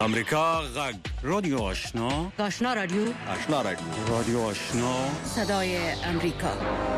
امریکا غږ رادیو آشنا رادیو رادیو آشنا صدای امریکا.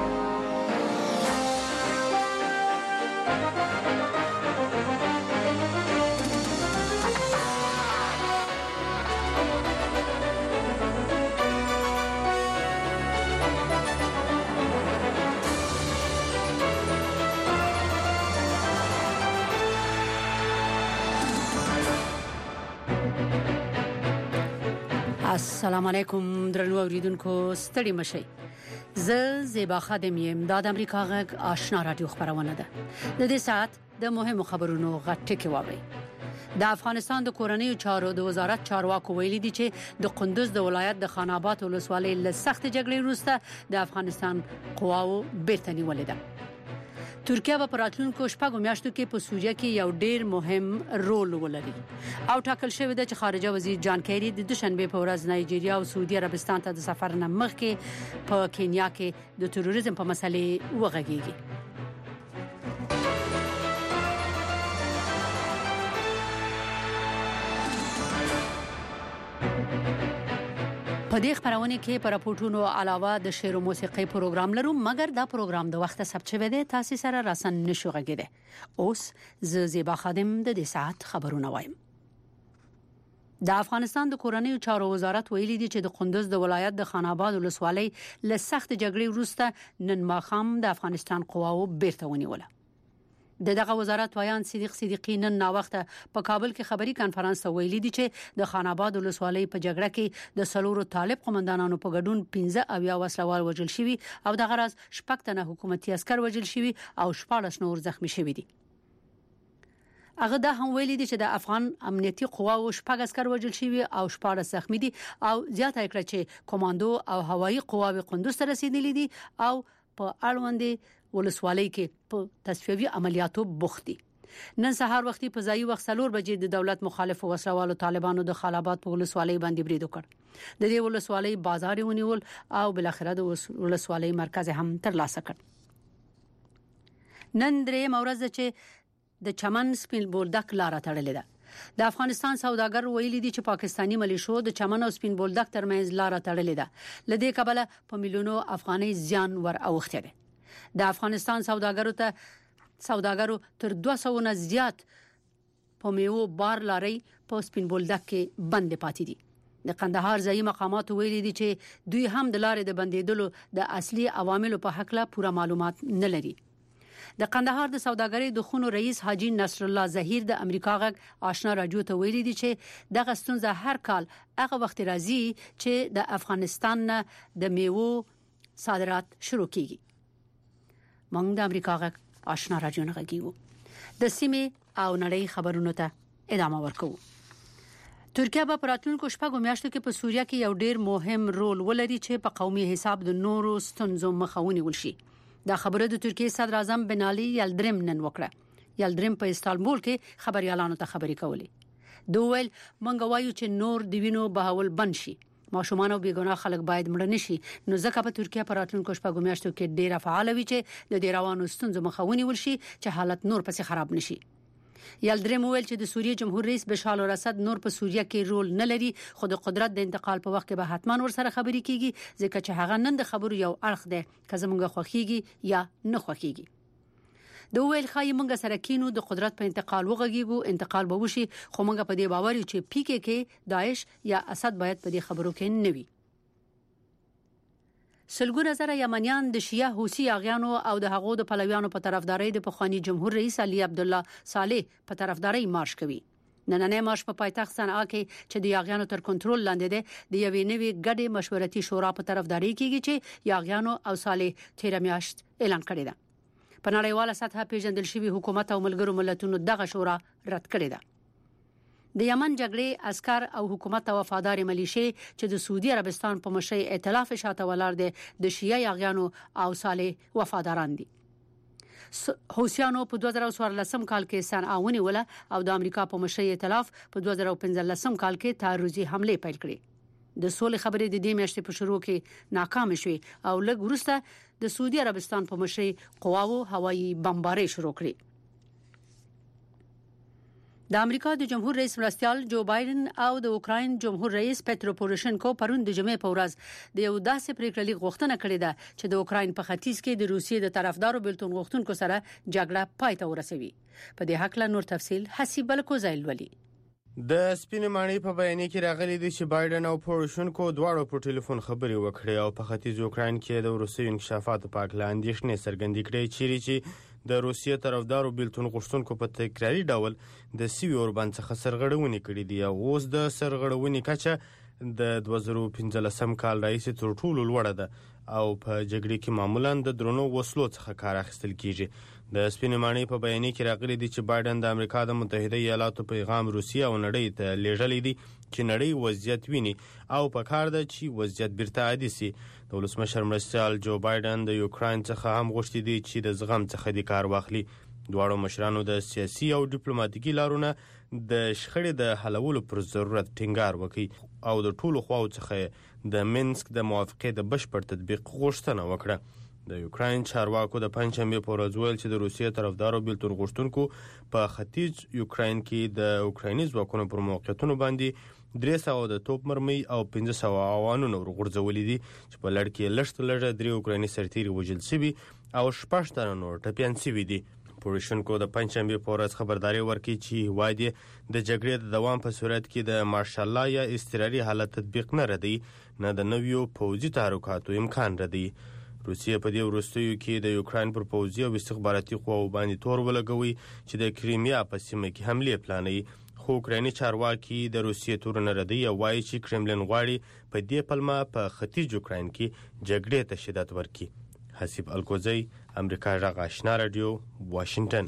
السلام علیکم درنو اوریدونکو ستړي مشئ. زه زیبا خادم یم د امریکا غږ آشنا رادیو خبرونه ده. د دې ساعت د مهمو خبرونو غټه کې واوري. د افغانستان د کورنیو چارو د وزارت چارواکو ویلي دي چې د قندوز د ولایت د خان آباد ولسوالۍ له سخت جګړې وروسته د افغانستان قواو بیرته نیولې ده. ترکیه په راتلونکو شپږو میاشتو کې په سوریه کې یو ډیر مهم رول ولري او ټاکل شوی دی چې خارجه وزیر جان کیری د دوشنبه په ورځ نایجیریا او سعودي عربستان ته د سفر نه مخکې په کینیا کې د تروریزم په مسلې وغږیږي. په دې خبرونه کې پر راپورټونو علاوه د شعر او موسیقي پروګرام لرو، مګر دا پروګرام د وخت ثبت شوی دی، تاسو سره راسن نشو غږیده. اوس زیبا خادم د دې ساعت خبرونه وایم. د افغانستان د کورنیو چارو وزارت ویلي دی چې د قندوز د ولایت د خان آباد ولسوالۍ له سخت جګړې وروسته نن ماښام د افغانستان قواو بیرته ونیوله. دغه وزارت وایان صدیق صدیقی نن نا وخته په کابل کې خبري کانفرنس ته ویلي دي چې د خان آباد ولسوالۍ په جګړه کې د سلورو طالب قومندانانو په ګډون 15 اویا وسلوال وژل شوي او د غرض شپږ تنه حکومتي عسكر وژل شوي او 14 نور زخمی شوي دي. هغه دا هم ویلي دي چې د افغان امنیتي قواو شپږ عسكر وژل شوي او 14 زخمی دي او زیاته کړه چې کمانډو او هوایي قواوې قندوز ته رسیدلي دي او په اړوندې ولسوالۍ کې په تصفیوي عملیاتو بوخت دي. نن سهار وختي په ځای وخت 4 بجې د دولت مخالف وسلوالو طالبانو د خالاباد په ولسوالۍ باندې برید وکړ. د دې ولسوالۍ بازار ونیول او بل اخره د ولسوالۍ مرکز هم ترلاسه کړ. نن درې مورز چې د چمن سپین بولدک لار تړلې ده. د افغانستان سوداګر ویلي دي چې پاکستانی ملیشو د چمن او سپین بولدک ترمنځ لار تړلې ده. لدې کبله په میلیونو افغاني زیان ور اوخته ده. د افغانستان سوداګرو تر 200 نه زیات په میوه بار لاري په سپین بولدک کې بند پاتې دي. د قندهار ځایي مقامات ویلي دي چې دوی هم د لارې د بندیدلو د اصلي عواملو په حق لا پوره معلومات نه لري. د قندهار د سوداګرۍ د خونو رئیس حاجی نصر الله ظهیر د امریکا غږ آشنا رادیو ته ویلي دي چې دغه ستونزه هر کال هغه وخت راځي چې د افغانستان نه د میوه صادرات شروع کیږي. موږ د امریکا غږ آشنا رادیو نه غږیو. د سیمې او نړۍ خبرونو ته ادامه ورکوو. ترکیه په راتلونکو شپږو میاشتو کې په سوریه کې یو ډیر مهم رول ولري چې په قومي حساب د نورو ستونزو مخاوني ولشي. دا خبره د ترکیه صدر اعظم بن علي یلدریم نن وکړه. یلدریم په استانبول کې خبريالانو ته خبري کولې. دوی منګ وایو چې نور د وینو بهول بند شي. ماشومان او بیګناه خلک باید مړ نشي. نو ځکه په ترکیه په راتلونکو شپږو میاشتو کې ډیره فعال وي چې د دې روانو ستونزو مخاوني ولشي چې حالت نور پسې خراب نشي. یلدریم ویل چې د سوریه جمهور رئیس بشار الاسد نور په سوریه کې رول نه لري، خو د قدرت د انتقال په وخت کې به حتمان ورسره خبري کیږي ځکه چې هغه نن د خبرو یو اړخ دی که زمونږ خوخيږي یا نه خوخيږي. د ویل خای مونږ سره کینو د قدرت په انتقال وغږیږو، انتقال به وشي، خو مونږ په دې باور یو چې پی کې کې داعش یا اسد باید په دې خبرو کې نه وي. سلګونه زره یمنیان د شیعه حوثي اغیانو او د هغو د پلویانو په طرفداري د پخوانی جمهور رئیس علي عبد الله صالح په طرفداري مارش کوي. نننې مارش په پایتخت صنعا کې چې د یاغیانو تر کنټرول لاندې ده د یوې نوې ګډې مشورتي شورا په طرفداري کیږي چې یاغیانو او صالح 13 میاشت اعلان کړی ده. په نړیواله سطحه پیژندل شوی حکومت او ملګرو ملتونو دغه شورا رد کړی ده. د یمن جګړې عسكر او حکومت ته وفادار ملیشي چې د سعودي عربستان په مشرۍ ائتلاف شاته ولاړ دي د شیعه یاغیانو او صالح وفاداران دي. حوثیانو په 2014 کال کې صنعا ونیوله او د امریکا په مشرۍ ائتلاف په 2015 کال کې تعرضي حمله پیل کړې. د سولې خبرې د دې میاشتې په شروع کې ناکام شوې او لږ وروسته د سعودي عربستان په مشرۍ قواو هوایي بمبارۍ شروع کړې. د امریکا د جمهور رئیس مرستیال جو بایدن او د اوکراین جمهور رئیس پترو پوروشنکو پرون د جمعې په ورځ د یو داسې پریکړې غوښتنه کړې ده چې د اوکراین په ختیځ کې د روسیې د طرفدارو بیلتون غوښتونکو سره جګړه پای ته ورسوي. په دې حق له نور تفصيل حسیب الکوزایل ولي. د سپین ماڼۍ په بیان کې راغلي دي چې بایدن او پوروشنکو دواړو په ټلیفون خبرې وکړې او په ختیځ اوکراین کې د روسي انکشافاتو په اړه اندېښنې څرګندې کړې چې د روسیې طرفدارو بیلتون غوښتونکو په تکراري ډول د سوي اوربان څخه سرغړونې کړې دي او اوس د سرغړونې کچه د 2015 کال راهیسې تر ټولو لوړه ده او په جګړې کې معمولا د درنو وسلو څخه کار اخیستل کیږي. د سپین ماڼۍ په بیان کې راغلي دي چې بایدن د امریکا د متحده ایالاتو پیغام روسیه او نړۍ ته لیږلی دي چې نړۍ وضعیت ویني او په کار ده چې وضعیت بیرته عادي شي. د ولسمشر مرستیال جو بایدن د یوکراین څخه هم غوښتي دي چې د زغم څخه د کار واخلي. دواړو مشرانو د سیاسي او ډیپلوماټیکي لارونو د شخړې د حلولو پر ضرورت ټینګار وکړي او د ټولو خواو څخه د مینسک د موافقې د بشپړ تطبیق غوښتنه وکړه. د یوکراین چارواکو د پنځشنبه په ورځ ویل چې د روسیې طرفدارو بیلتون غوښتونکو په ختیځ یوکراین کې د اوکرایني ځواکونو پر موقعیتونو باندې 300 د توپ مرمۍ او 500 اوانونه ورغورځولې دي چې په لړ کې لږ لږه 3 اوکرایني سرتیري وژل شوي او 6 تنه نور ټپیان شوي دي. پوروشنکو د پنځشنبه په ورځ خبرداري ورکړي چې هیواد د جګړې د دوام په صورت کې د مارشال لا یا اضطراري حالت تطبیق نه ردی نه د نویو پوځي تحرکاتو امکان ردی. روسیه په دې وروستیو کې د یوکراین پر پوځي او استخباراتي قواو باندې تور ولګوي چې د کریمیا په سیمه کې حمله پلانوي. خو اوکرایني چارواکي د روسیې تور نه ردی او وایي چې کرملین غواړي په دې پلمه په ختیځ یوکراین کې جګړې ته شدت ورکړي. حسیب الکوزی، امریکا غږ آشنا رادیو، واشنگټن.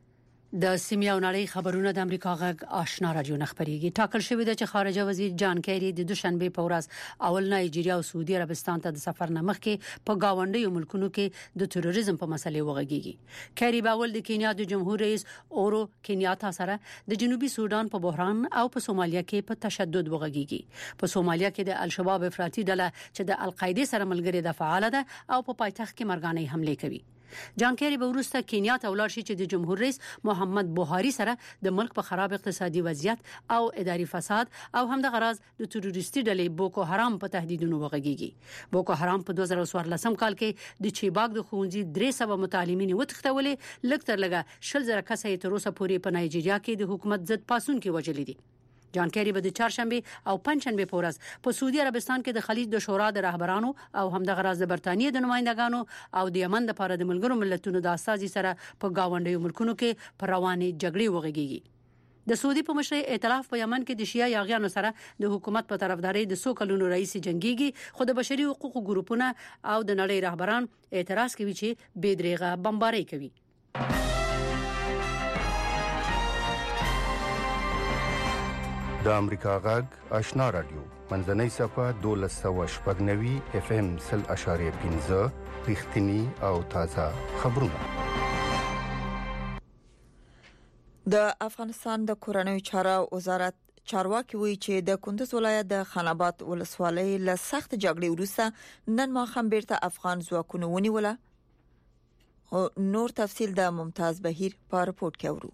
د سیمې او نړۍ خبرونه د امریکا غږ آشنا رادیو نخبريږي. ټاکل شوی دی چې خارجه وزیر جان کیری د دوشنبه په ورځ اول نایجیریا او سعودي عربستان ته د سفر نه مخکې په گاونډیو ملکونو کې د تروریزم په مسلې وغږیږي. کیری باول د کینیا د جمهور رئیس اورو کینیاتا سره د جنوبي سودان په بحران او په سومالیا کې په تشدد وغږیږي. په سومالیا کې د الشباب افراطي ډله چې د القاعده سره ملګری ده فعال ده او په پایتخت کې مرګانې حمله کوي. جان کیری به وروسته کینیا ته ولاړ شي چې د جمهور رئیس محمد بوهاری سره د ملک په خراب اقتصادي وضعیت او اداري فساد او هم د غراض د تروریستي ډلې بوکو حرام په تهدیدونو وغږیږي. بوکو حرام په 2014 کال کې د چیباګ د خونځي 300 متعلمین وتښتولې لږ تر لږه 10000 کسې تر اوسه پورې په نایجیریا کې د حکومت ضد پاسون کې وژلي دي. جان کیری به د چهارشنبه او پنځشنبه په ورځ په سعودي عربستان کې د خلیج د شورا د رهبرانو او هم د غراض د برتانیې د نمائندګانو او د یمن لپاره د ملګرو ملتونو د اساسي سره په گاونډیو ملکونو کې پر روانې جګړې وغږیږي. د سعودي په مشرۍ ائتلاف په یمن کې د شیعه یاغیانو سره د حکومت په طرفداري د 100 کلونو رئیس جنگيږي، خو د بشري حقوقو ګروپونه او د نړۍ رهبران اعتراض کوي چې بې دریغه بمباري کوي. د امریکا غږ آشنا رادیو منځنۍ صفه 1290 اف ام 0.5 رښتینی او تازه خبرونه. د افغانستان د کورنیو چارو وزارت چارواکي وایي چې د کندز ولایت د خاناباد ولسوالۍ له سخت جګړې وروسته نن ماښام بیرته افغان ځواکونه ونیوله. نور تفصیل د ممتاز بهیر په رپورت کې اورو.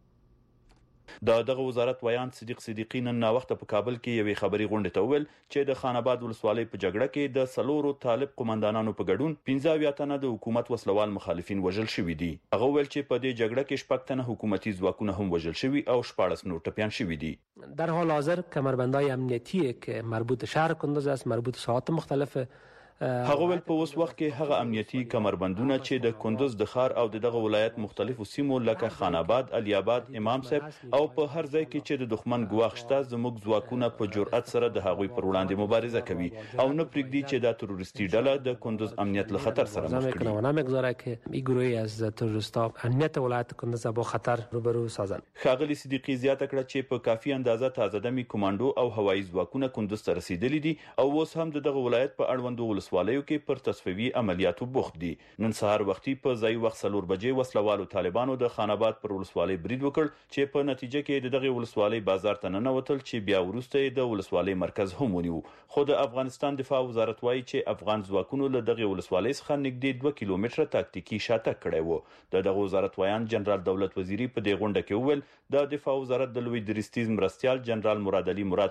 دغه وزارت ویان صدیق صدیقی نن وخت په کابل کې یوې خبري غونډه ته ویل چې د خاناباد ولسوالۍ په جګړه کې د سلورو طالب قومندانانو په ګډون 15 تنه د حکومت وسلوال مخالفین وژل شوي دي. هغه ویل چې په دې جګړه کې 6 تنه حکومتي ځواکونه هم وژل شوي او 14 نور ټپیان شوي دي. در حال حاضر کمربندهای امنیتی که مربوط شهر کندز است، مربوط ساحات مختلف هغه ول په اوس وخت کې هغه امنیتي کمربندونه چې د کندز د ښار او دغه ولایت مختلفو سیمو لکه خان آباد، علي آباد، امام صاحب او په هر ځای کې چې د دښمن ګواښ شته زموږ ځواکونه په جرأت سره د هغوی پر وړاندې مبارزه کوي او نه پرېږدي چې د تروریستي ډله د کندز امنیت له خطر سره مخ کړي. و نمیگذاره که این گروهی از تروریستا امنیت ولایت کندز با خطر روبرو سازند. ښاغلي صدیقی زیاته کړه چې په کافي اندازه تازه دمي کمانډو او هوایي ځواکونه کندز ته رسیدلي دي او اوس هم دغه ولایت په اړوندو ولسوالۍ ولسوالیو کې پر تصفیوي عملیاتو بوخت دي. نن سهار وختي په ځای وخت 4 بجې وسلوالو طالبانو د خان آباد پر ولسوالۍ برید وکړ چې په نتیجه کې د دغه ولسوالۍ بازار ته ننوتل چې بیا وروسته د ولسوالۍ مرکز هم ونیو. خو د افغانستان دفاع وزارت وایي چې افغان ځواکونو له دغه ولسوالۍ څخه نږدې 2 کیلومتره تاکتیکي شاتګ کړی و. د دغه وزارت وایان جنرال دولت وزیری په دې غونډه کې وویل د دفاع وزارت د لوی درستیز مرستيال جنرال مراد علي مراد